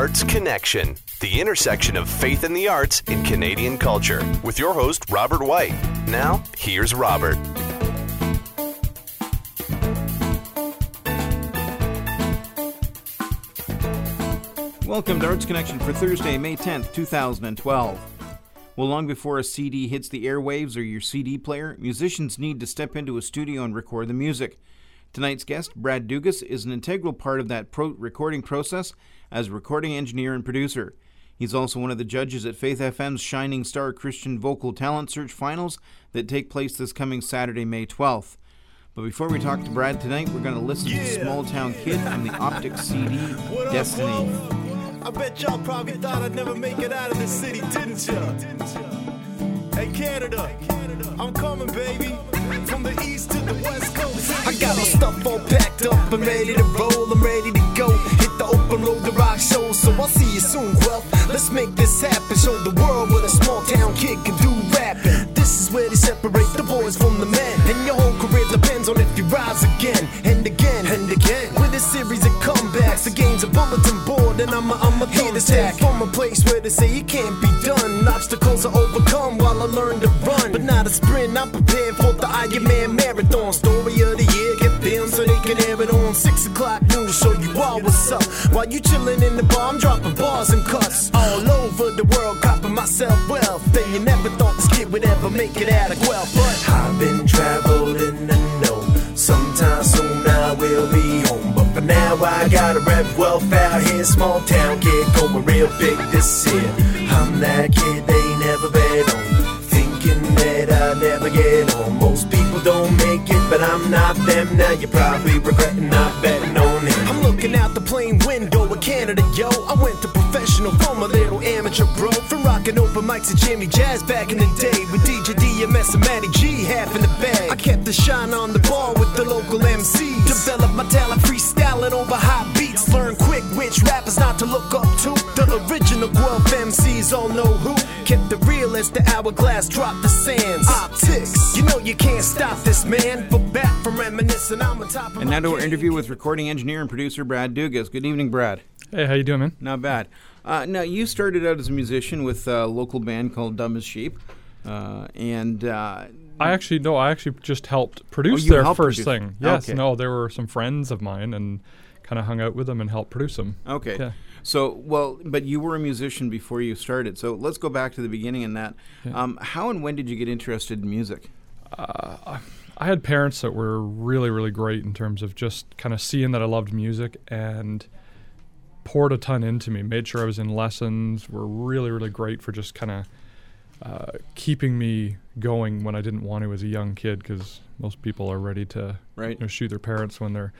Arts Connection, the intersection of faith and the arts in Canadian culture, with your host, Robert White. Now, here's Robert. Welcome to Arts Connection for Thursday, May 10th, 2012. Well, long before a CD hits the airwaves or your CD player, musicians need to step into a studio and record the music. Tonight's guest, Brad Dugas, is an integral part of that recording process as a recording engineer and producer. He's also one of the judges at Faith FM's Shining Star Christian Vocal Talent Search Finals that take place this coming Saturday, May 12th. But before we talk to Brad tonight, we're going to listen to Small Town Kid from the Optic CD, Destiny. I bet y'all probably thought I'd never make it out of this city, didn't ya? Hey Canada, I'm coming, baby, from the east to the west coast. I got my stuff all packed up, I'm ready to roll, I'm ready to go. Hit the open road, the rock show, so I'll see you soon, Guelph. Let's make this happen, show the world what a small town kid can do rapping. This is where they separate the boys from the men, and your whole career depends on if you rise again, and again, and again. With a series of comebacks, the game's a bulletin board, and I'm a thumbtack from a place where they say it can't be done. Obstacles are overcome while I learn to run, but not a sprint. I'm prepared for the Ironman marathon. Story of the year, get filmed so they can air it on 6 o'clock news. Show you all what's up while you chilling in the bar. I'm dropping bars and cuts all over the world, copping myself wealth. Then you never thought this kid would ever make it out of Guelph, but I've been traveling and know sometime soon I will be home. But for now I gotta rep Guelph out here. Small town kid going real big this year. I'm that kid they never bet on, thinking that I never get on. Most people don't make it, but I'm not them. Now you're probably regretting not betting on him. I'm looking out the plane window of Canada, yo. I went to professional from a little amateur bro. From rocking open mics to Jimmy Jazz back in the day, with DJ DMS and Matty G half in the bag. I kept the shine on the ball with the local MCs. Developed my talent freestyling over hot beats. Learn quick which rappers not to look up to. The original Guelph MCs all know who. Kept it real as the hourglass dropped the sands. Optics, you know you can't stop this man. But back from reminiscing, I'm on top of. And now to our interview with recording engineer and producer Brad Dugas. Good evening, Brad. Hey, how you doing, man? Not bad. Now, you started out as a musician with a local band called Dumb as Sheep. I actually just helped produce first thing. Yes, okay. No, there were some friends of mine and kind of hung out with them and helped produce them. Okay. Yeah. So, well, but you were a musician before you started. So let's go back to the beginning in that. Yeah. How and when did you get interested in music? I had parents that were really, really great in terms of just kind of seeing that I loved music and poured a ton into me, made sure I was in lessons, were really, really great for just kind of keeping me going when I didn't want to as a young kid, because most people are ready to shoot their parents when they're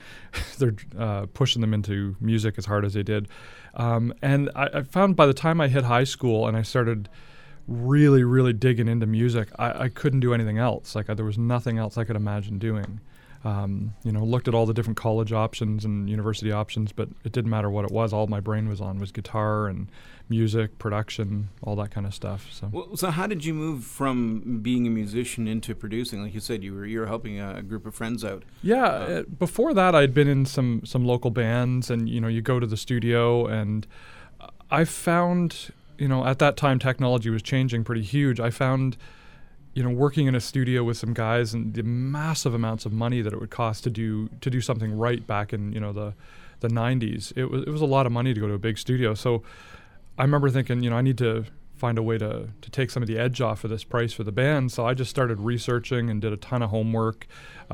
pushing them into music as hard as they did. And I found by the time I hit high school and I started really, really digging into music, I couldn't do anything else. There was nothing else I could imagine doing. Looked at all the different college options and university options, but it didn't matter what it was. All my brain was on was guitar and music, production, all that kind of stuff. So how did you move from being a musician into producing? Like you said, you were helping a group of friends out. Yeah, before that I'd been in some local bands, and you go to the studio, and I found, at that time technology was changing pretty huge. I found working in a studio with some guys and the massive amounts of money that it would cost to do something right back in the 90s. It was a lot of money to go to a big studio. So I remember thinking, I need to find a way to take some of the edge off of this price for the band. So I just started researching and did a ton of homework.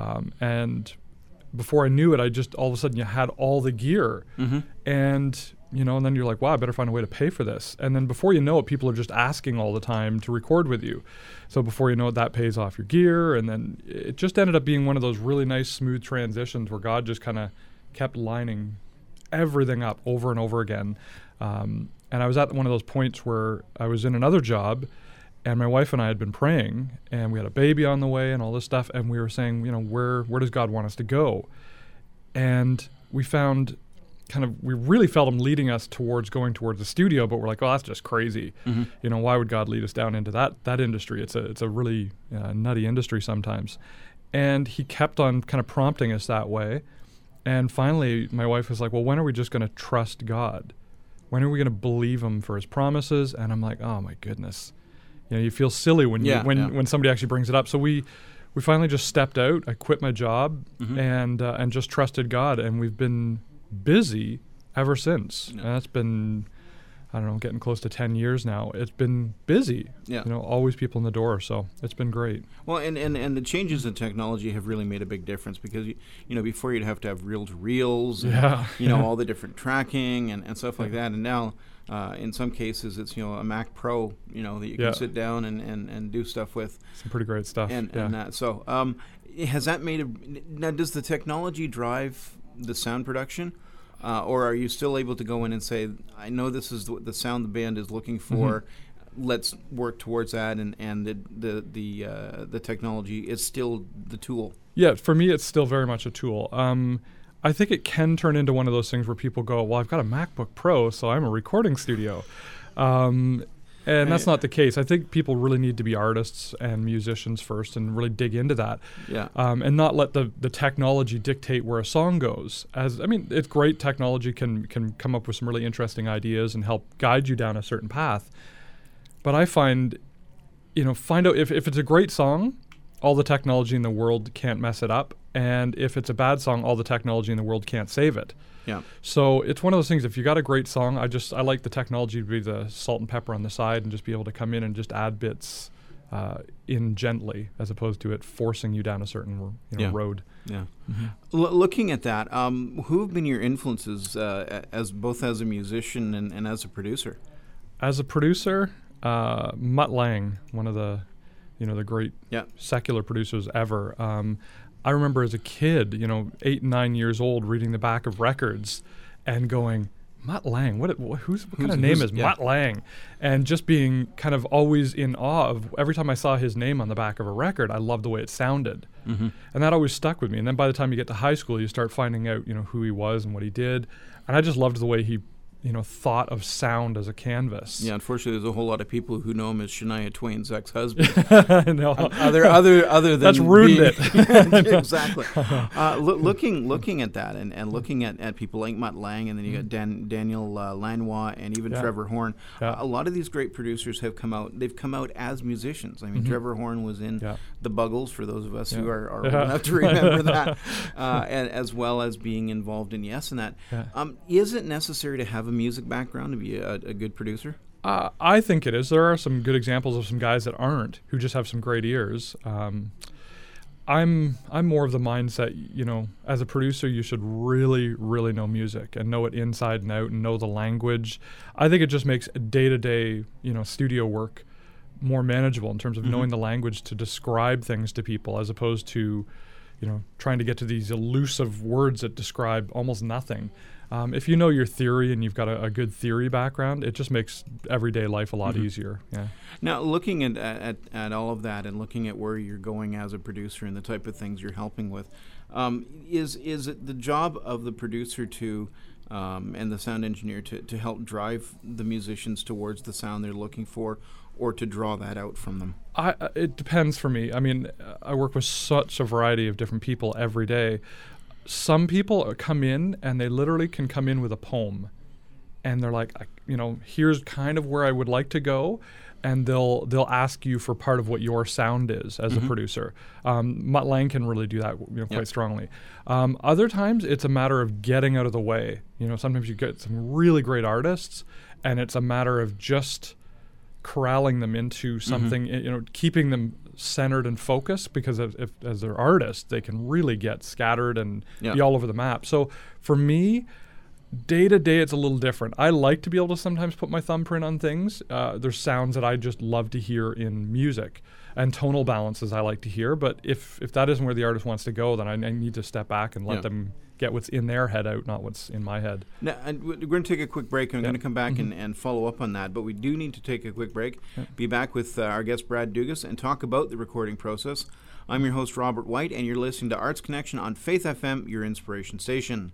And before I knew it, I just all of a sudden you had all the gear. Mm-hmm. And and then you're like, wow, I better find a way to pay for this. And then before you know it, people are just asking all the time to record with you. So before you know it, that pays off your gear. And then it just ended up being one of those really nice, smooth transitions where God just kind of kept lining everything up over and over again. And I was at one of those points where I was in another job, and my wife and I had been praying, and we had a baby on the way and all this stuff. And we were saying, where does God want us to go? And we found we really felt him leading us going towards the studio, but we're like, oh, that's just crazy. Mm-hmm. Why would God lead us down into that industry? It's a really nutty industry sometimes. And he kept on kind of prompting us that way. And finally, my wife was like, well, when are we just going to trust God? When are we going to believe him for his promises? And I'm like, oh my goodness. You feel silly when when somebody actually brings it up. So we finally just stepped out. I quit my job and just trusted God, and we've been busy ever since. And that's been, I don't know, getting close to 10 years now. It's been busy. Always people in the door. So it's been great. Well, and the changes in technology have really made a big difference because before you'd have to have reel-to-reels, and, all the different tracking and stuff like that, and now. In some cases, it's a Mac Pro, that you can sit down and do stuff with. Some pretty great stuff. And that. So, has that now? Does the technology drive the sound production, or are you still able to go in and say, "I know this is the sound the band is looking for. Let's work towards that," and the technology is still the tool. Yeah, for me, it's still very much a tool. I think it can turn into one of those things where people go, well, I've got a MacBook Pro, so I'm a recording studio. And that's not the case. I think people really need to be artists and musicians first and really dig into that. And not let the technology dictate where a song goes. It's great. Technology can come up with some really interesting ideas and help guide you down a certain path. But I find out if it's a great song, all the technology in the world can't mess it up. And if it's a bad song, all the technology in the world can't save it. So it's one of those things, if you got a great song, I like the technology to be the salt and pepper on the side and just be able to come in and just add bits in gently as opposed to it forcing you down a certain road. Looking at that, who have been your influences both as a musician and as a producer? As a producer, Mutt Lange, one of the the great secular producers ever. I remember as a kid, 8 and 9 years old, reading the back of records and going, Mutt Lange, what kind of name is Mutt Lange? And just being kind of always in awe of every time I saw his name on the back of a record, I loved the way it sounded. And that always stuck with me. And then by the time you get to high school, you start finding out, who he was and what he did. And I just loved the way he thought of sound as a canvas. Yeah, unfortunately, there's a whole lot of people who know him as Shania Twain's ex-husband. No, other than that's ruined it. Exactly. Looking at that and looking at people like Mutt Lange, and then you got Daniel Lanois and even Trevor Horn. A lot of these great producers have come out. They've come out as musicians. Trevor Horn was in the Buggles, for those of us who are old enough to remember that, and as well as being involved in Yes and that. Is it necessary to have a music background to be a good producer? I think it is. There are some good examples of some guys that aren't, who just have some great ears. I'm more of the mindset, as a producer, you should really, really know music and know it inside and out and know the language. I think it just makes day-to-day, studio work more manageable in terms of knowing the language to describe things to people, as opposed to, trying to get to these elusive words that describe almost nothing. If you know your theory and you've got a good theory background, it just makes everyday life a lot easier. Yeah. Now, looking at all of that and looking at where you're going as a producer and the type of things you're helping with, is it the job of the producer to and the sound engineer to help drive the musicians towards the sound they're looking for, or to draw that out from them? It depends for me. I work with such a variety of different people every day. Some people come in and they literally can come in with a poem, and they're like, here's kind of where I would like to go, and they'll ask you for part of what your sound is as a producer. Mutt Lange can really do that quite strongly. Other times it's a matter of getting out of the way. Sometimes you get some really great artists, and it's a matter of just corralling them into something, keeping them centered and focused, because if as they're artists, they can really get scattered and be all over the map. So for me, day to day, it's a little different. I like to be able to sometimes put my thumbprint on things. There's sounds that I just love to hear in music, and tonal balances I like to hear. But if that isn't where the artist wants to go, then I need to step back and let them get what's in their head out, not what's in my head. Now, we're going to take a quick break, and I'm going to come back and follow up on that. But we do need to take a quick break. Be back with our guest, Brad Dugas, and talk about the recording process. I'm your host, Robert White, and you're listening to Arts Connection on Faith FM, your inspiration station.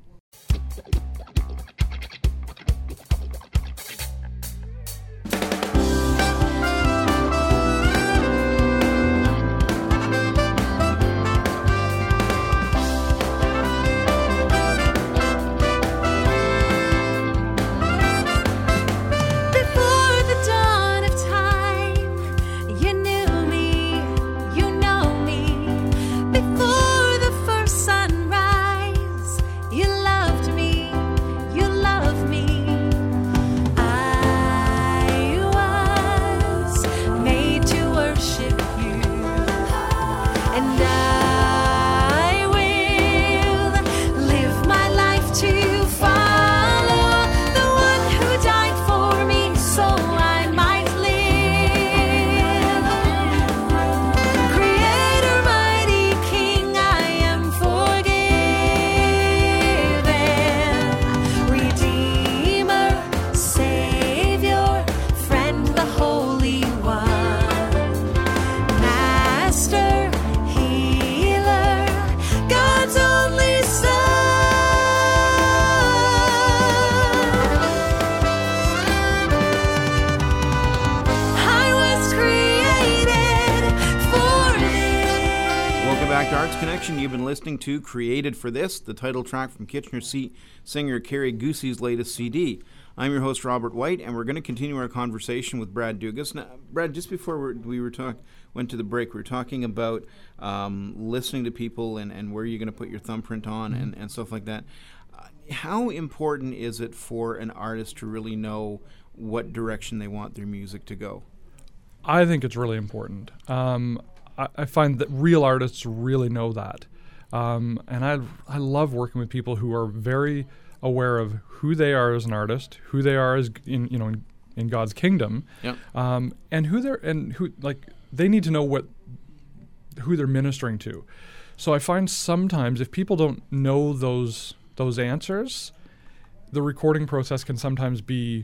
back to Arts Connection. You've been listening to Created for This, the title track from Kitchener singer Carrie Goosey's latest CD. I'm your host, Robert White, and we're going to continue our conversation with Brad Dugas. Now, Brad, just before we went to the break, we were talking about listening to people and where you're going to put your thumbprint on and stuff like that. How important is it for an artist to really know what direction they want their music to go? I think it's really important. I find that real artists really know that. And I love working with people who are very aware of who they are as an artist, who they are as in God's kingdom, yep. And who they need to know who they're ministering to. So I find sometimes if people don't know those answers, the recording process can sometimes be,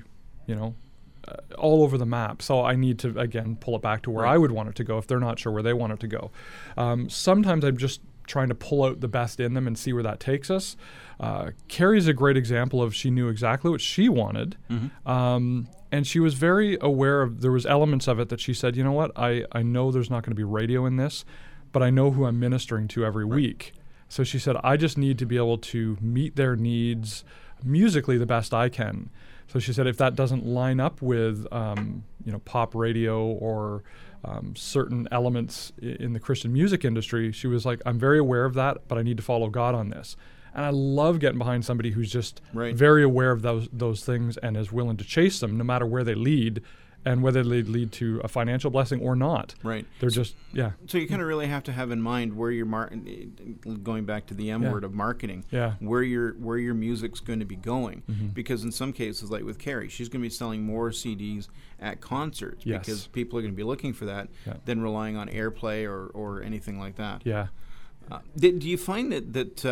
all over the map. So I need to, again, pull it back to where I would want it to go if they're not sure where they want it to go. Sometimes I'm just trying to pull out the best in them and see where that takes us. Carrie's a great example of she knew exactly what she wanted. Mm-hmm. And she was very aware of, there was elements of it that she said, you know what, I know there's not going to be radio in this, but I know who I'm ministering to every week. So she said, I just need to be able to meet their needs musically the best I can. So she said, if that doesn't line up with, pop radio or certain elements in the Christian music industry, she was like, I'm very aware of that, but I need to follow God on this. And I love getting behind somebody who's just very aware of those things and is willing to chase them no matter where they lead and whether they lead to a financial blessing or not. Right. They're So you kind of really have to have in mind where you're going back to the M word of marketing. Yeah. Where your music's going to be going, because in some cases, like with Carrie, she's going to be selling more CDs at concerts because people are going to be looking for that than relying on airplay or anything like that. Yeah. Do you find that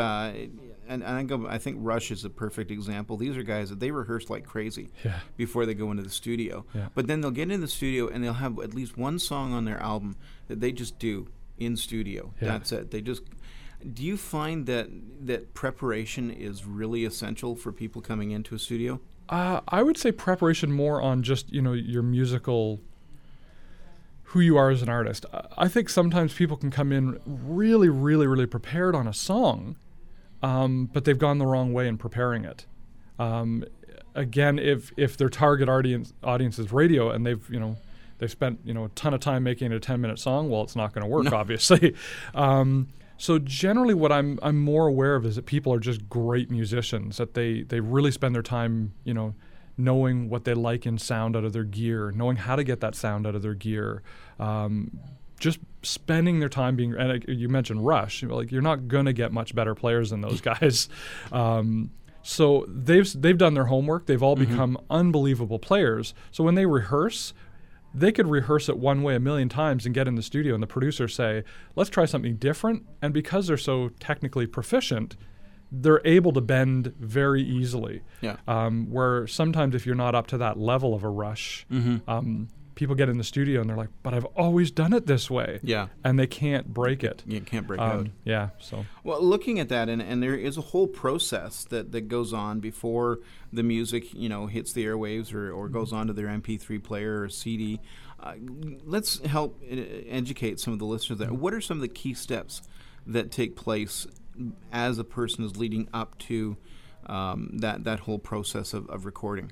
I think Rush is a perfect example. These are guys that they rehearse like crazy before they go into the studio. Yeah. But then they'll get in the studio and they'll have at least one song on their album that they just do in studio. Yeah. That's it. Do you find that preparation is really essential for people coming into a studio? I would say preparation more on just, your musical, who you are as an artist. I think sometimes people can come in really, really, really prepared on a song, but they've gone the wrong way in preparing it. Again, if their target audience is radio and they've spent a ton of time making a 10-minute song, well, it's not going to work, obviously. So generally, what I'm more aware of is that people are just great musicians. That they really spend their time, knowing what they like in sound out of their gear, knowing how to get that sound out of their gear, just spending their time being. And you mentioned Rush, you're not gonna get much better players than those guys. So they've done their homework. They've all become unbelievable players. So when they rehearse, they could rehearse it one way a million times and get in the studio, and the producers say, "Let's try something different." And because they're so technically proficient, they're able to bend very easily. Yeah. Where sometimes if you're not up to that level of a Rush, people get in the studio and they're like, "But I've always done it this way." Yeah. And they can't break it. You can't break out. Yeah. So. Well, looking at that, and there is a whole process that goes on before the music, hits the airwaves or goes onto their MP3 player or CD. Let's help educate some of the listeners there. What are some of the key steps that take place as a person is leading up to that whole process of recording?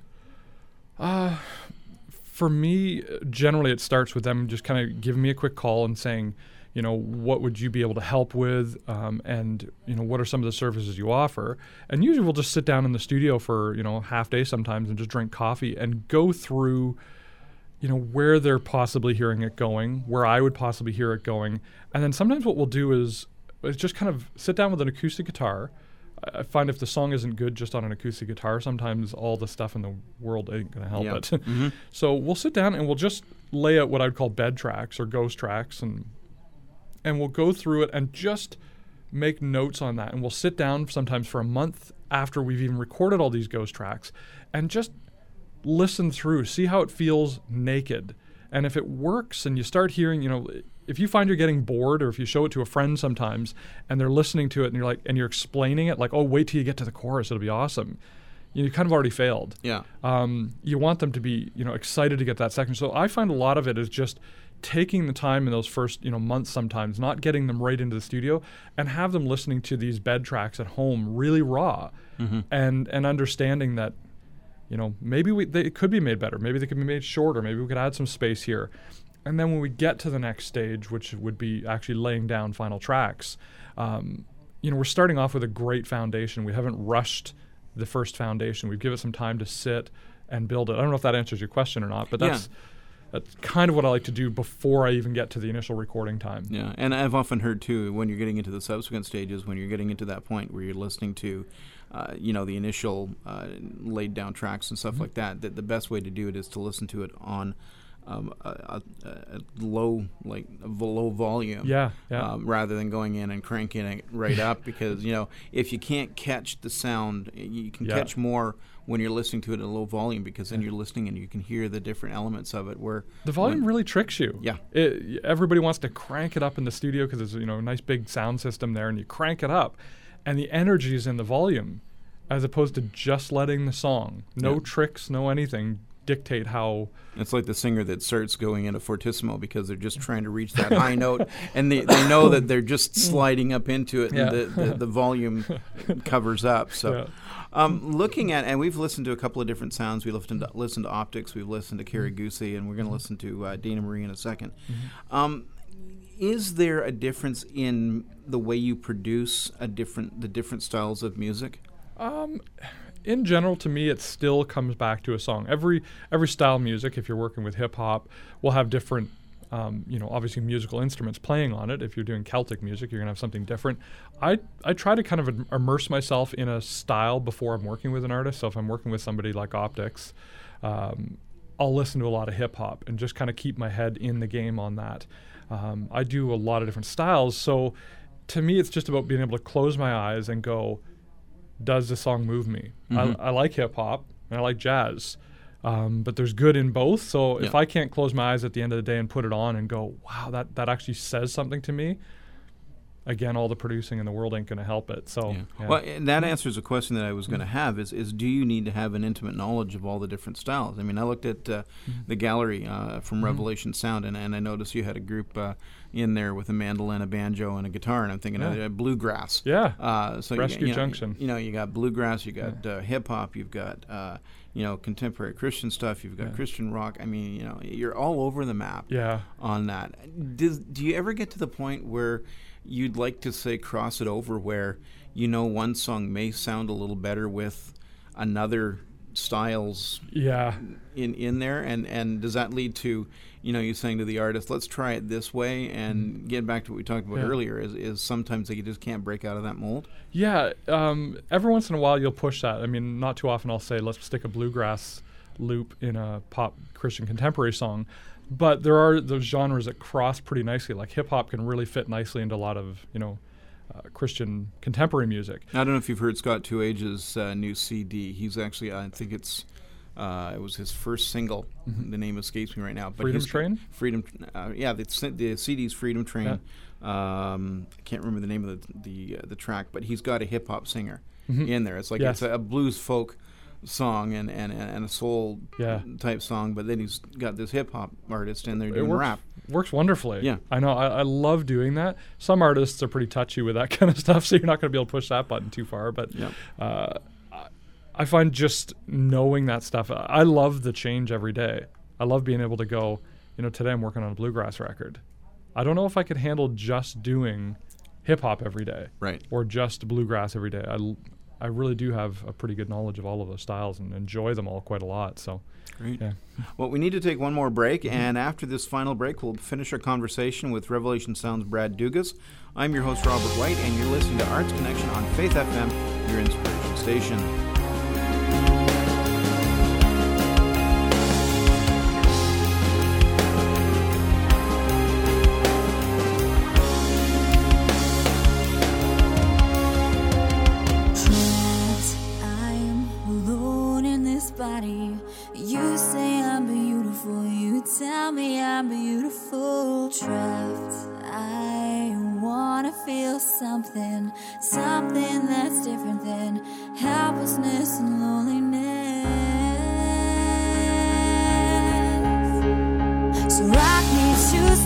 For me, generally it starts with them just kind of giving me a quick call and saying, what would you be able to help with, and what are some of the services you offer? And usually we'll just sit down in the studio for half day sometimes and just drink coffee and go through where they're possibly hearing it going, where I would possibly hear it going. And then sometimes what we'll do is just kind of sit down with an acoustic guitar. I find if the song isn't good just on an acoustic guitar, sometimes all the stuff in the world ain't going to help it. So we'll sit down and we'll just lay out what I'd call bed tracks or ghost tracks, and we'll go through it and just make notes on that. And we'll sit down sometimes for a month after we've even recorded all these ghost tracks and just listen through, see how it feels naked. And if it works and you start hearing, if you find you're getting bored, or if you show it to a friend sometimes and they're listening to it and you're explaining it like, oh, wait till you get to the chorus, it'll be awesome. You kind of already failed. Yeah. You want them to be, excited to get that section. So I find a lot of it is just taking the time in those first months, sometimes not getting them right into the studio, and have them listening to these bed tracks at home really raw, and understanding that maybe they could be made better, maybe they could be made shorter, maybe we could add some space here. And then when we get to the next stage, which would be actually laying down final tracks, we're starting off with a great foundation. We haven't rushed the first foundation. We've given it some time to sit and build it. I don't know if that answers your question or not, but that's kind of what I like to do before I even get to the initial recording time. Yeah, and I've often heard, too, when you're getting into the subsequent stages, when you're getting into that point where you're listening to, the initial laid down tracks and stuff like that the best way to do it is to listen to it on a low volume, rather than going in and cranking it right up, because if you can't catch the sound, you can catch more when you're listening to it at a low volume, because then you're listening and you can hear the different elements of it. Where the volume really tricks you. Yeah, everybody wants to crank it up in the studio because there's a nice big sound system there, and you crank it up, and the energy is in the volume, as opposed to just letting the song, no tricks, no anything, dictate how. It's like the singer that starts going into fortissimo because they're just trying to reach that high note, and they know that they're just sliding up into it, and the volume covers up. So, looking at, and we've listened to a couple of different sounds. We listened to Optics, we've listened to Carrie Goosey, and we're going to listen to Dana Marie in a second. Is there a difference in the way you produce the different styles of music? In general, to me, it still comes back to a song. Every style of music, if you're working with hip hop, will have different, obviously musical instruments playing on it. If you're doing Celtic music, you're gonna have something different. I try to kind of immerse myself in a style before I'm working with an artist. So if I'm working with somebody like Optics, I'll listen to a lot of hip hop and just kind of keep my head in the game on that. I do a lot of different styles, so to me, it's just about being able to close my eyes and go, does the song move me? I like hip hop and I like jazz, but there's good in both. So if I can't close my eyes at the end of the day and put it on and go, wow, that actually says something to me, again, all the producing in the world ain't going to help it. So, Well, and that answers a question that I was going to have: is do you need to have an intimate knowledge of all the different styles? I mean, I looked at the gallery from Revelation Sound, and I noticed you had a group in there with a mandolin, a banjo, and a guitar, and I'm thinking of bluegrass. So Rescue Junction. You got bluegrass, you got hip hop, you've got contemporary Christian stuff, you've got Christian rock. I mean, you're all over the map on that. Do you ever get to the point where you'd like to say cross it over, where one song may sound a little better with another styles in there, and does that lead to you saying to the artist, let's try it this way, and get back to what we talked about earlier, is sometimes they just can't break out of that mold? Every once in a while you'll push that. I mean, not too often I'll say, let's stick a bluegrass loop in a pop Christian contemporary song. But there are those genres that cross pretty nicely. Like hip hop can really fit nicely into a lot of Christian contemporary music. I don't know if you've heard Scott Two Ages' new CD. He's actually, I think it was his first single. The name escapes me right now. But Freedom Train? The CD's Freedom Train. I can't remember the name of the track, but he's got a hip hop singer in there. It's like it's a blues folk song and a soul type song, but then he's got this hip hop artist in there doing rap. Works wonderfully. Yeah, I know. I love doing that. Some artists are pretty touchy with that kind of stuff, so you're not going to be able to push that button too far. But I find just knowing that stuff, I love the change every day. I love being able to go, today I'm working on a bluegrass record. I don't know if I could handle just doing hip hop every day, right, or just bluegrass every day. I really do have a pretty good knowledge of all of those styles and enjoy them all quite a lot. So, great. Yeah. Well, we need to take one more break, and after this final break, we'll finish our conversation with Revelation Sound's Brad Dugas. I'm your host, Robert White, and you're listening to Arts Connection on Faith FM, your inspiration station. You say I'm beautiful, you tell me I'm beautiful. Trapped, I wanna feel something that's different than helplessness and loneliness. So rock me to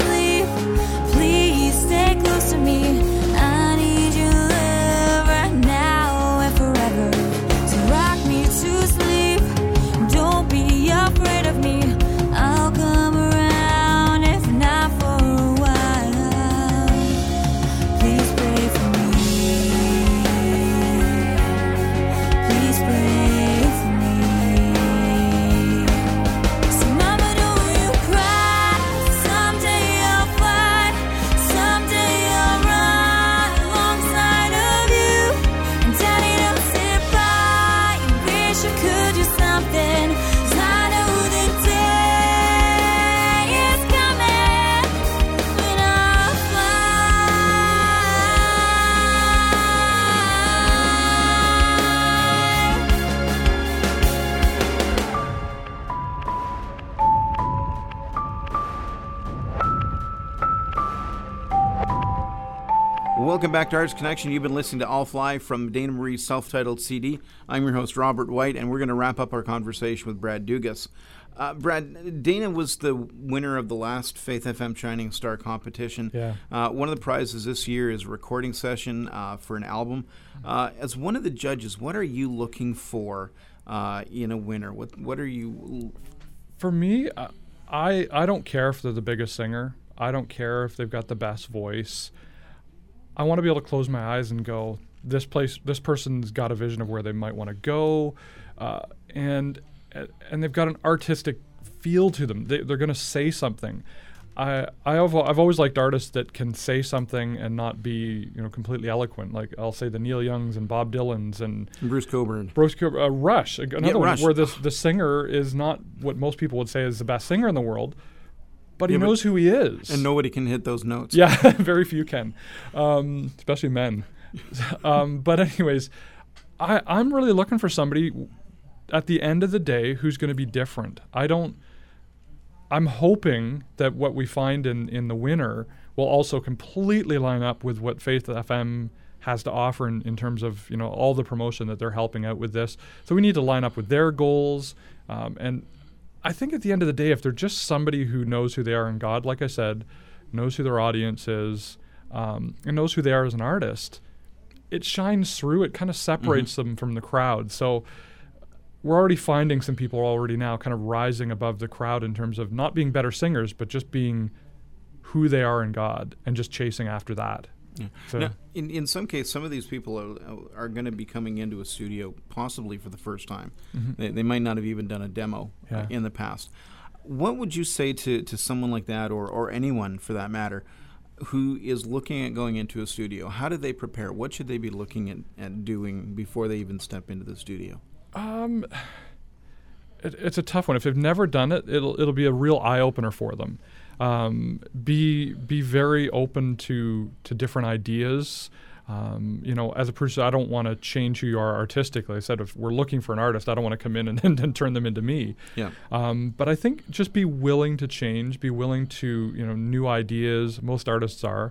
Welcome back to Arts Connection. You've been listening to All Fly from Dana Marie's self-titled CD. I'm your host, Robert White, and we're going to wrap up our conversation with Brad Dugas. Brad, Dana was the winner of the last Faith FM Shining Star competition. Yeah. One of the prizes this year is a recording session for an album. As one of the judges, what are you looking for in a winner? What are you... For me, I don't care if they're the biggest singer. I don't care if they've got the best voice. I want to be able to close my eyes and go, this person's got a vision of where they might want to go, and they've got an artistic feel to them. They're going to say something. I've always liked artists that can say something and not be completely eloquent. Like I'll say the Neil Youngs and Bob Dylans and Bruce Cockburn. Rush, another one Rush. where the singer is not what most people would say is the best singer in the world. But he knows who he is. And nobody can hit those notes. Yeah, very few can, especially men. But anyways, I'm really looking for somebody at the end of the day who's going to be different. I'm hoping that what we find in the winner will also completely line up with what Faith FM has to offer in terms of all the promotion that they're helping out with this. So we need to line up with their goals, and I think at the end of the day, if they're just somebody who knows who they are in God, like I said, knows who their audience is, and knows who they are as an artist, it shines through. It kind of separates them from the crowd. So we're already finding some people already now kind of rising above the crowd in terms of not being better singers, but just being who they are in God and just chasing after that. Yeah. So now, in some case, some of these people are going to be coming into a studio possibly for the first time. They might not have even done a demo in the past. What would you say to someone like that, or anyone for that matter, who is looking at going into a studio? How do they prepare? What should they be looking at doing before they even step into the studio? It's a tough one. If they've never done it, it'll be a real eye opener for them. Be very open to different ideas. As a producer, I don't want to change who you are artistically. I said if we're looking for an artist, I don't want to come in and turn them into me. Yeah. But I think just be willing to change, be willing to new ideas. Most artists are.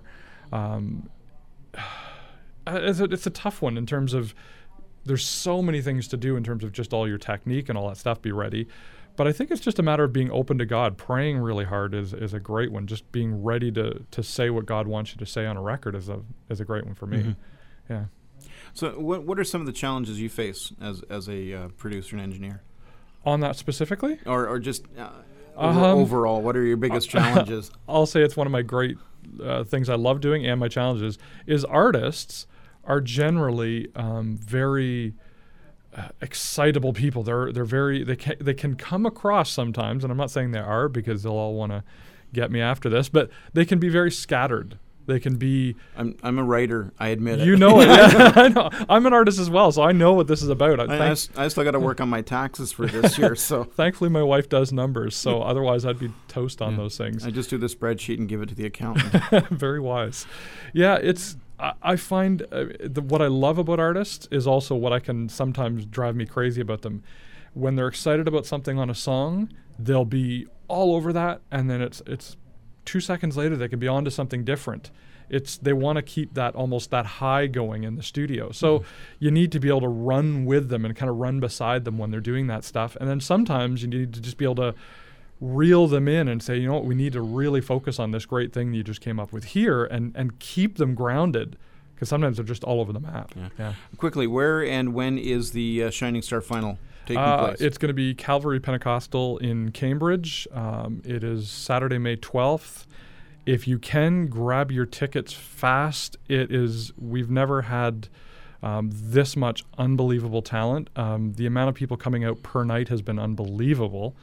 It's a tough one in terms of there's so many things to do in terms of just all your technique and all that stuff. Be ready. But I think it's just a matter of being open to God. Praying really hard is a great one. Just being ready to say what God wants you to say on a record is a great one for me. Yeah. So what are some of the challenges you face as a producer and engineer? On that specifically? Or just overall, what are your biggest challenges? I'll say it's one of my great things I love doing, and my challenges is artists are generally very... excitable people. They can come across sometimes, and I'm not saying they are because they'll all want to get me after this, but they can be very scattered. They can be. I'm a writer. I admit it. You know it. Yeah, I know. I'm an artist as well, so I know what this is about. I still got to work on my taxes for this year. So thankfully, my wife does numbers. So otherwise, I'd be toast on those things. I just do the spreadsheet and give it to the accountant. Very wise. Yeah, it's. I find what I love about artists is also what I can sometimes drive me crazy about them. When they're excited about something on a song, they'll be all over that, and then it's 2 seconds later they can be on to something different. They want to keep that almost that high going in the studio. So you need to be able to run with them and kind of run beside them when they're doing that stuff. And then sometimes you need to just be able to reel them in and say, we need to really focus on this great thing that you just came up with here and keep them grounded, because sometimes they're just all over the map. Yeah. Quickly, where and when is the Shining Star Final taking place? It's going to be Calvary Pentecostal in Cambridge. It is Saturday, May 12th. If you can, grab your tickets fast. We've never had this much unbelievable talent. The amount of people coming out per night has been unbelievable.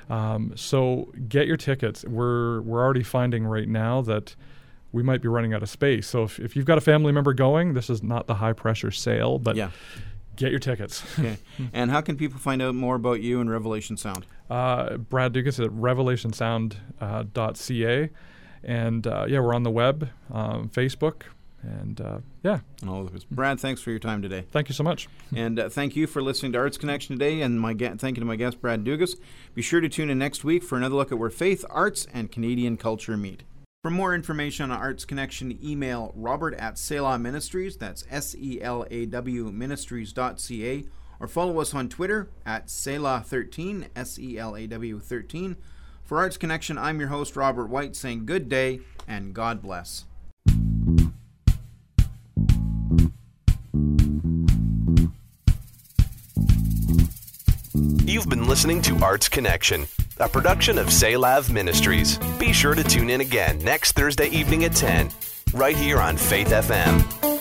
So get your tickets. We're already finding right now that we might be running out of space. So if you've got a family member going, this is not the high pressure sale, but get your tickets. Okay. And how can people find out more about you and Revelation Sound? Brad Dugas at revelationsound.ca. And we're on the web, Facebook. And and all of this. Brad, thanks for your time today. Thank you so much. And thank you for listening to Arts Connection today. And thank you to my guest, Brad Dugas. Be sure to tune in next week for another look at where faith, arts, and Canadian culture meet. For more information on Arts Connection, email Robert@Selah Ministries, that's SELAW Ministries.ca, or follow us on Twitter @Selah13, SELAW13. For Arts Connection, I'm your host, Robert White, saying good day and God bless. You've been listening to Arts Connection, a production of Selah Ministries. Be sure to tune in again next Thursday evening at 10, right here on Faith FM.